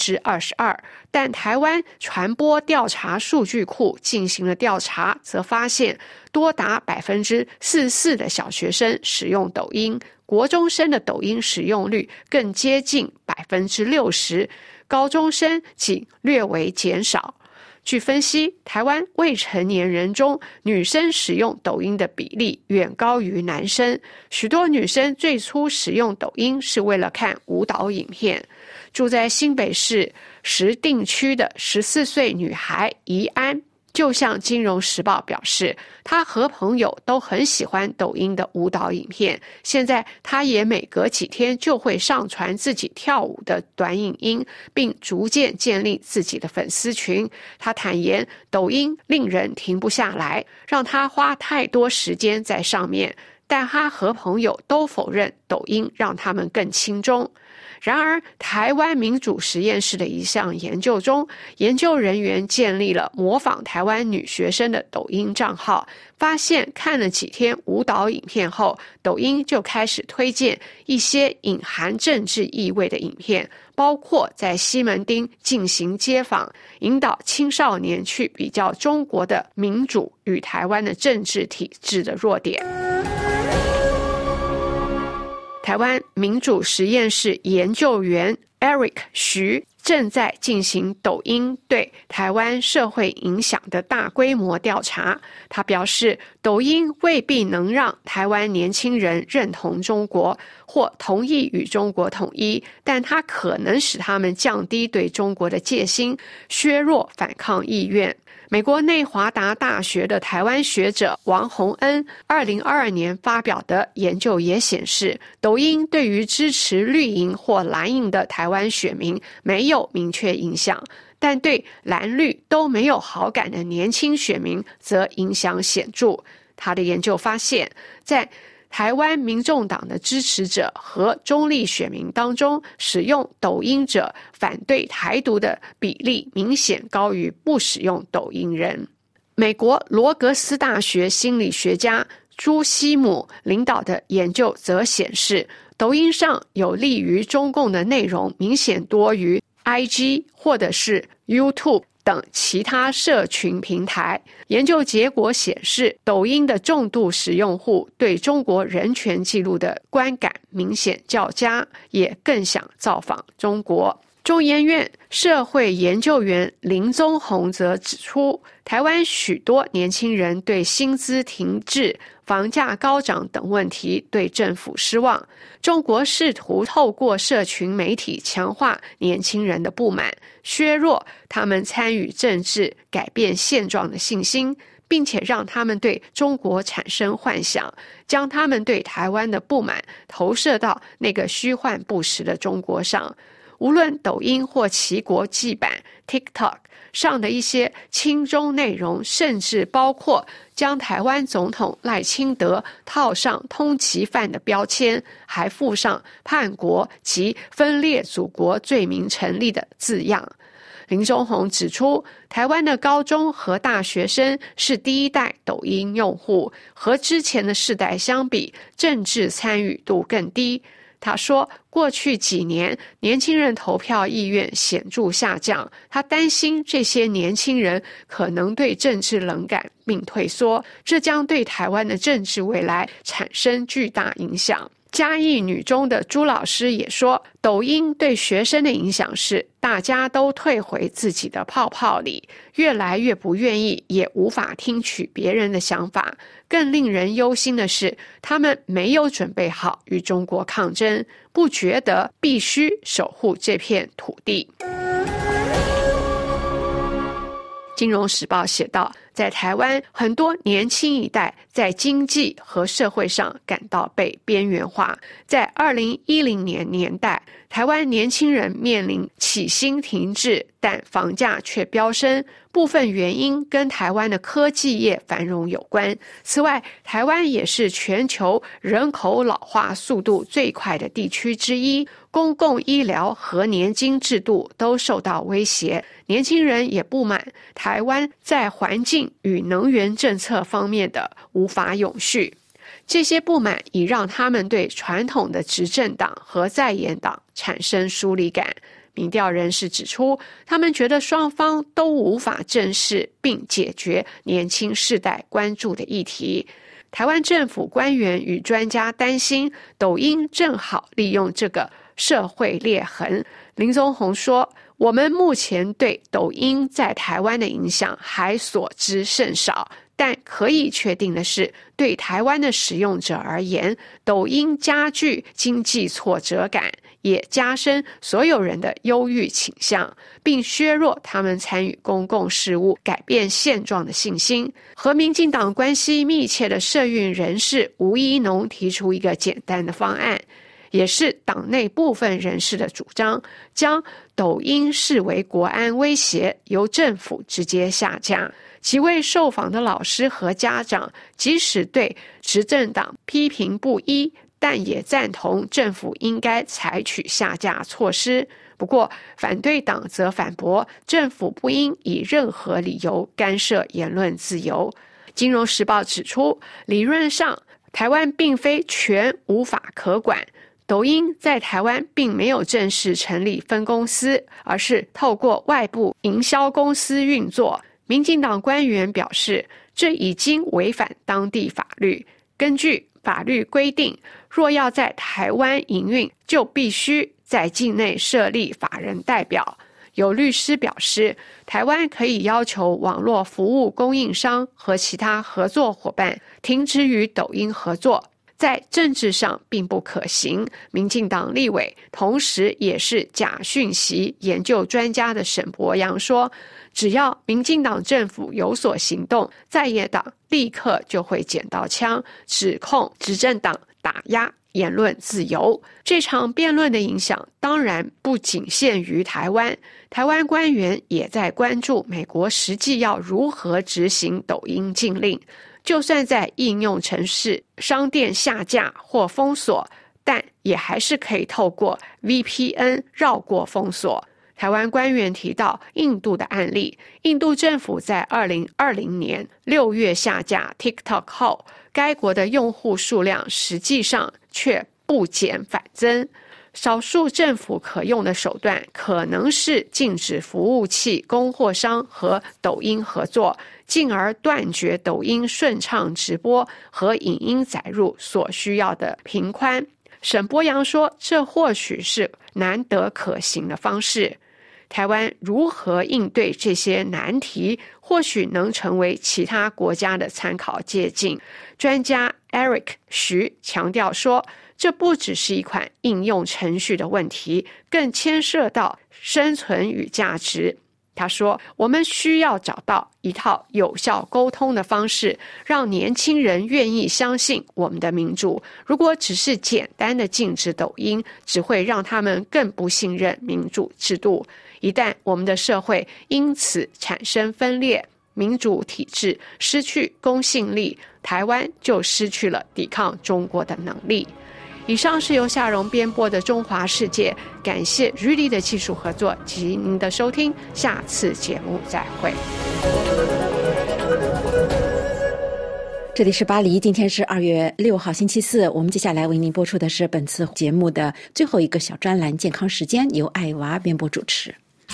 S10: 22%， 但台湾传播调查数据库进行了调查，则发现多达 44% 的小学生使用抖音，国中生的抖音使用率更接近 60%， 高中生仅略为减少。据分析，台湾未成年人中女生使用抖音的比例远高于男生，许多女生最初使用抖音是为了看舞蹈影片。住在新北市石碇区的14岁女孩怡安就向《金融时报》表示，他和朋友都很喜欢抖音的舞蹈影片，现在他也每隔几天就会上传自己跳舞的短影音，并逐渐建立自己的粉丝群。他坦言，抖音令人停不下来，让他花太多时间在上面，但他和朋友都否认抖音让他们更亲中。然而，台湾民主实验室的一项研究中，研究人员建立了模仿台湾女学生的抖音账号，发现看了几天舞蹈影片后，抖音就开始推荐一些隐含政治意味的影片，包括在西门町进行街访，引导青少年去比较中国的民主与台湾的政治体制的弱点。 台湾民主实验室研究员 Eric 徐正在进行抖音对台湾社会影响的大规模调查。他表示，抖音未必能让台湾年轻人认同中国或同意与中国统一，但它可能使他们降低对中国的戒心，削弱反抗意愿。美国内华达大学的台湾学者王洪恩2022年发表的研究也显示，抖音对于支持绿营或蓝营的台湾选民没有明确影响，但对蓝绿都没有好感的年轻选民则影响显著。他的研究发现，在台湾民众党的支持者和中立选民当中，使用抖音者反对台独的比例明显高于不使用抖音人。美国罗格斯大学心理学家朱西姆领导的研究则显示，抖音上有利于中共的内容明显多于 IG 或者是 YouTube等其他社群平台。研究结果显示，抖音的重度使用户对中国人权记录的观感明显较佳，也更想造访中国。中研院社会研究员林宗宏则指出，台湾许多年轻人对薪资停滞、房价高涨等问题对政府失望。中国试图透过社群媒体强化年轻人的不满，削弱他们参与政治、改变现状的信心，并且让他们对中国产生幻想，将他们对台湾的不满投射到那个虚幻不实的中国上。无论抖音或其国际版 TikTok 上的一些亲中内容，甚至包括将台湾总统赖清德套上通缉犯的标签，还附上叛国及分裂祖国罪名成立的字样。林宗宏指出，台湾的高中和大学生是第一代抖音用户，和之前的世代相比，政治参与度更低。他说，过去几年年轻人投票意愿显著下降，他担心这些年轻人可能对政治冷感并退缩，这将对台湾的政治未来产生巨大影响。嘉义女中的朱老师也说，抖音对学生的影响是大家都退回自己的泡泡里，越来越不愿意也无法听取别人的想法。更令人忧心的是，他们没有准备好与中国抗争，不觉得必须守护这片土地。金融时报写道，在台湾，很多年轻一代在经济和社会上感到被边缘化。在2010年代，台湾年轻人面临起薪停滞，但房价却飙升，部分原因跟台湾的科技业繁荣有关。此外，台湾也是全球人口老化速度最快的地区之一，公共医疗和年金制度都受到威胁，年轻人也不满台湾在环境与能源政策方面的无法永续。这些不满已让他们对传统的执政党和在野党产生疏离感。民调人士指出，他们觉得双方都无法正视并解决年轻世代关注的议题。台湾政府官员与专家担心，抖音正好利用这个社会裂痕。林宗宏说，我们目前对抖音在台湾的影响还所知甚少，但可以确定的是，对台湾的使用者而言，抖音加剧经济挫折感，也加深所有人的忧郁倾向，并削弱他们参与公共事务、改变现状的信心。和民进党关系密切的社运人士吴怡农提出一个简单的方案，也是党内部分人士的主张，将抖音视为国安威胁，由政府直接下架。几位受访的老师和家长，即使对执政党批评不一，但也赞同政府应该采取下架措施。不过，反对党则反驳，政府不应以任何理由干涉言论自由。金融时报指出，理论上，台湾并非全无法可管。抖音在台湾并没有正式成立分公司，而是透过外部营销公司运作。民进党官员表示，这已经违反当地法律。根据法律规定，若要在台湾营运，就必须在境内设立法人代表。有律师表示，台湾可以要求网络服务供应商和其他合作伙伴停止与抖音合作，在政治上并不可行。民进党立委同时也是假讯息研究专家的沈伯洋说，只要民进党政府有所行动，在野党立刻就会捡到枪，指控执政党打压言论自由。这场辩论的影响当然不仅限于台湾，台湾官员也在关注美国实际要如何执行抖音禁令。就算在应用程式商店下架或封锁，但也还是可以透过 VPN 绕过封锁。台湾官员提到印度的案例，印度政府在2020年6月下架 TikTok 后，该国的用户数量实际上却不减反增。少数政府可用的手段可能是禁止服务器供货商和抖音合作，进而断绝抖音顺畅直播和影音载入所需要的频宽。沈伯洋说，这或许是难得可行的方式。台湾如何应对这些难题，或许能成为其他国家的参考借鉴。专家 Eric 徐强调说，这不只是一款应用程序的问题，更牵涉到生存与价值。他说，我们需要找到一套有效沟通的方式，让年轻人愿意相信我们的民主。如果只是简单的禁止抖音，只会让他们更不信任民主制度。一旦我们的社会因此产生分裂，民主体制失去公信力，台湾就失去了抵抗中国的能力。以上是由夏蓉编播的《中华世界》，感谢日立的技术合作及您的收听，下次节目再会。
S3: 这里是巴黎，今天是2月6号星期四，我们接下来为您播出的是本次节目的最后一个小专栏健康时间，由艾娃编播主持。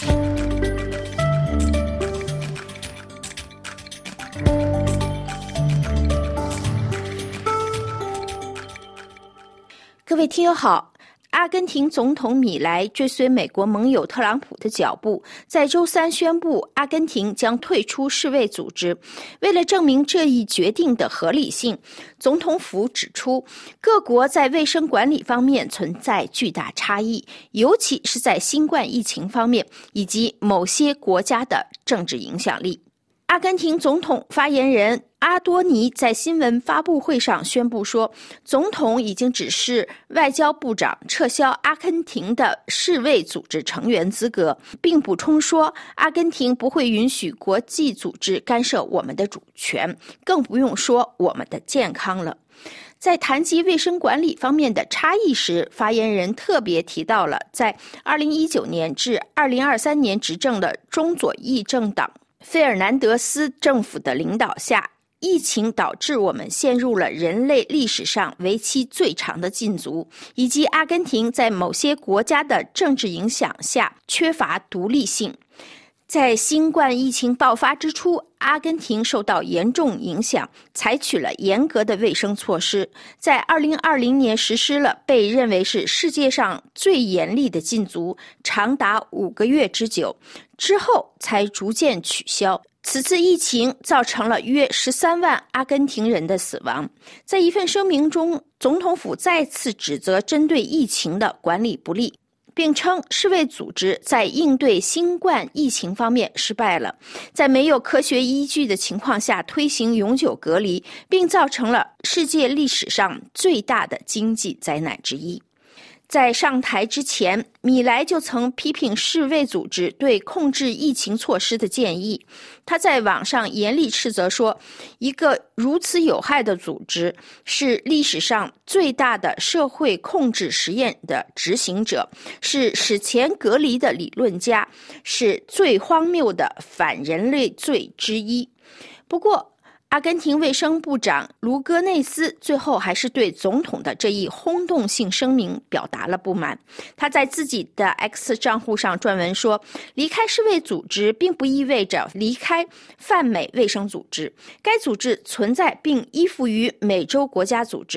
S5: 各位听友好，阿根廷总统米莱追随美国盟友特朗普的脚步，在周三宣布阿根廷将退出世卫组织。为了证明这一决定的合理性，总统府指出，各国在卫生管理方面存在巨大差异，尤其是在新冠疫情方面，以及某些国家的政治影响力。阿根廷总统发言人阿多尼在新闻发布会上宣布说，总统已经指示外交部长撤销阿根廷的世卫组织成员资格，并补充说，阿根廷不会允许国际组织干涉我们的主权，更不用说我们的健康了。在谈及卫生管理方面的差异时，发言人特别提到了在2019年至2023年执政的中左翼政党费尔南德斯政府的领导下，疫情导致我们陷入了人类历史上为期最长的禁足，以及阿根廷在某些国家的政治影响下缺乏独立性。在新冠疫情爆发之初，阿根廷受到严重影响，采取了严格的卫生措施，在2020年实施了被认为是世界上最严厉的禁足，长达5个月之久，之后才逐渐取消。此次疫情造成了约13万阿根廷人的死亡。在一份声明中，总统府再次指责针对疫情的管理不力，并称世卫组织在应对新冠疫情方面失败了，在没有科学依据的情况下推行永久隔离，并造成了世界历史上最大的经济灾难之一。在上台之前，米莱就曾批评世卫组织对控制疫情措施的建议。他在网上严厉斥责说，一个如此有害的组织是历史上最大的社会控制实验的执行者，是史前隔离的理论家，是最荒谬的反人类罪之一。不过，阿根廷卫生部长卢戈内斯最后还是对总统的这一轰动性声明表达了不满。他在自己的 X 账户上撰文说，离开世卫组织并不意味着离开泛美卫生组织，该组织存在并依附于美洲国家组织。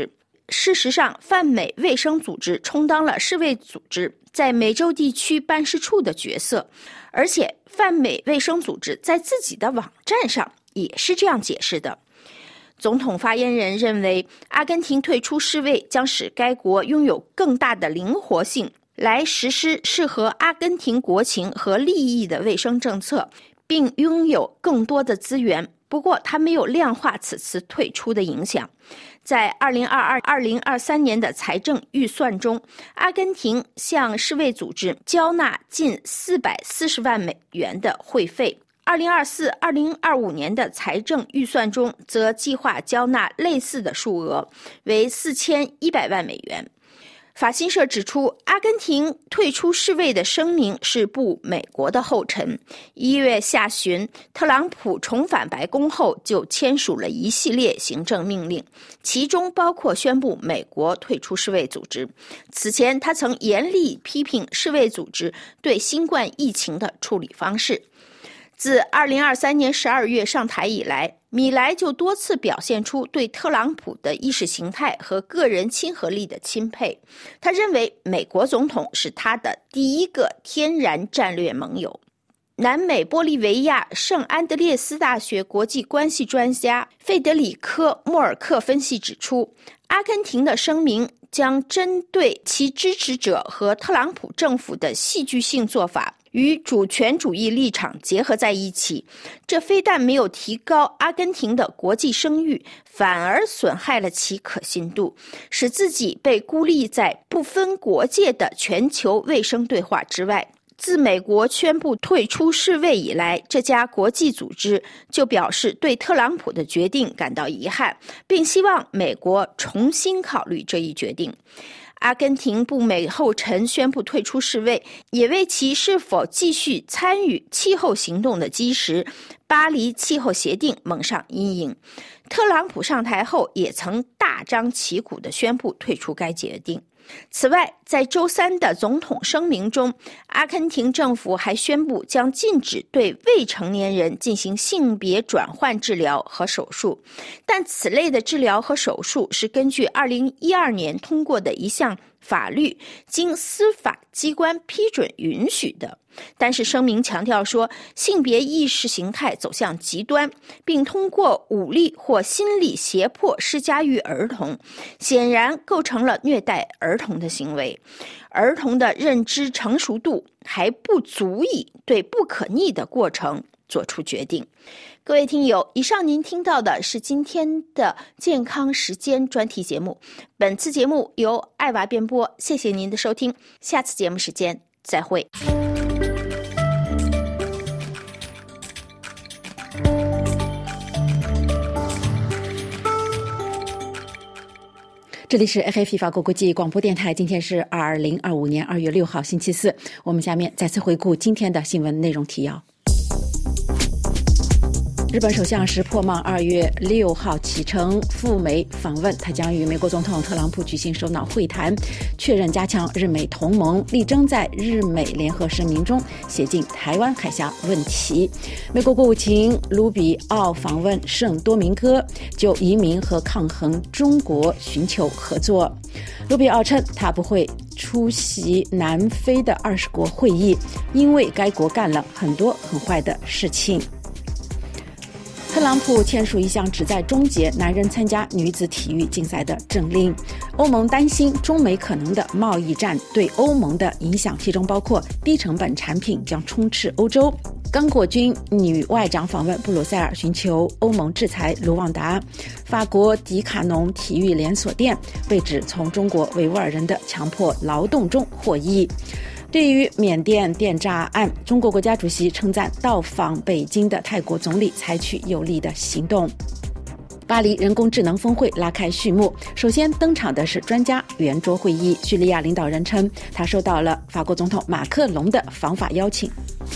S5: 事实上，泛美卫生组织充当了世卫组织在美洲地区办事处的角色，而且泛美卫生组织在自己的网站上也是这样解释的。总统发言人认为，阿根廷退出世卫将使该国拥有更大的灵活性，来实施适合阿根廷国情和利益的卫生政策，并拥有更多的资源。不过，他没有量化此次退出的影响。在2022-2023年的财政预算中，阿根廷向世卫组织交纳近440万美元的会费。2024-2025年的财政预算中，则计划交纳类似的数额，为4100万美元。法新社指出，阿根廷退出世卫的声明是步美国的后尘。1月下旬，特朗普重返白宫后就签署了一系列行政命令，其中包括宣布美国退出世卫组织。此前，他曾严厉批评世卫组织对新冠疫情的处理方式。自2023年12月上台以来，米莱就多次表现出对特朗普的意识形态和个人亲和力的钦佩。他认为美国总统是他的第一个天然战略盟友。南美玻利维亚圣安德烈斯大学国际关系专家费德里科·莫尔克分析指出，阿根廷的声明将针对其支持者和特朗普政府的戏剧性做法与主权主义立场结合在一起，这非但没有提高阿根廷的国际声誉，反而损害了其可信度，使自己被孤立在不分国界的全球卫生对话之外。自美国宣布退出世卫以来，这家国际组织就表示对特朗普的决定感到遗憾，并希望美国重新考虑这一决定。阿根廷步美后尘宣布退出世卫，也为其是否继续参与气候行动的基石巴黎气候协定蒙上阴影。特朗普上台后也曾大张旗鼓地宣布退出该决定。此外，在周三的总统声明中，阿根廷政府还宣布将禁止对未成年人进行性别转换治疗和手术，但此类的治疗和手术是根据2012年通过的一项法律经司法机关批准允许的。但是声明强调说，性别意识形态走向极端，并通过武力或心理胁迫施加于儿童，显然构成了虐待儿童的行为。儿童的认知成熟度还不足以对不可逆的过程做出决定。各位听友，以上您听到的是今天的健康时间专题节目，本次节目由艾娃编播，谢谢您的收听，下次节目时间再会。
S3: 这里是 RFI 法国国际广播电台，今天是2025年2月6号星期四。我们下面再次回顾今天的新闻内容提要。日本首相石破茂2月6号启程赴美访问，他将与美国总统特朗普举行首脑会谈，确认加强日美同盟，力争在日美联合声明中写进台湾海峡问题。美国国务卿卢比奥访问圣多明戈，就移民和抗衡中国寻求合作。卢比奥称，他不会出席南非的20国会议，因为该国干了很多很坏的事情。特朗普签署一项旨在终结男人参加女子体育竞赛的政令。欧盟担心中美可能的贸易战对欧盟的影响，其中包括低成本产品将充斥欧洲。刚果军女外长访问布鲁塞尔，寻求欧盟制裁卢旺达。法国迪卡侬体育连锁店被指从中国维吾尔人的强迫劳动中获益。对于缅甸电诈案，中国国家主席称赞到访北京的泰国总理采取有力的行动。巴黎人工智能峰会拉开序幕，首先登场的是专家圆桌会议。叙利亚领导人称，他收到了法国总统马克龙的访法邀请。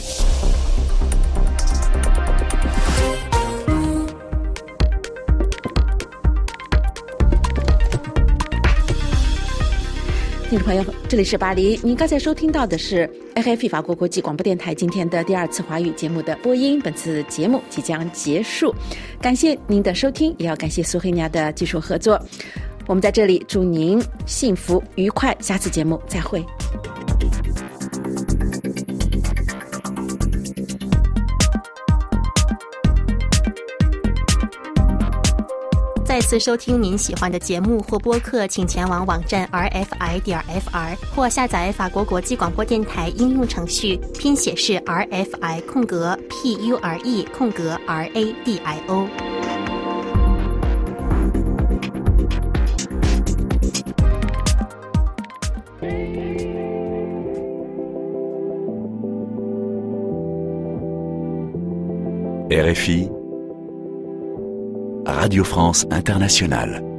S3: 听众朋友，这里是巴黎，您刚才收听到的是 RFI 法国国际广播电台今天的第2次华语节目的播音。本次节目即将结束，感谢您的收听，也要感谢苏黑尼亚的技术合作。 我们在这里祝您幸福愉快，下次节目再会。
S11: 再次收听您喜欢的节目或播客，请前往网站 rfi.fr 或下载法国国际广播電台应用程序，拼写是 RFI_PURE_RADIO。
S12: RFI, Radio France Internationale.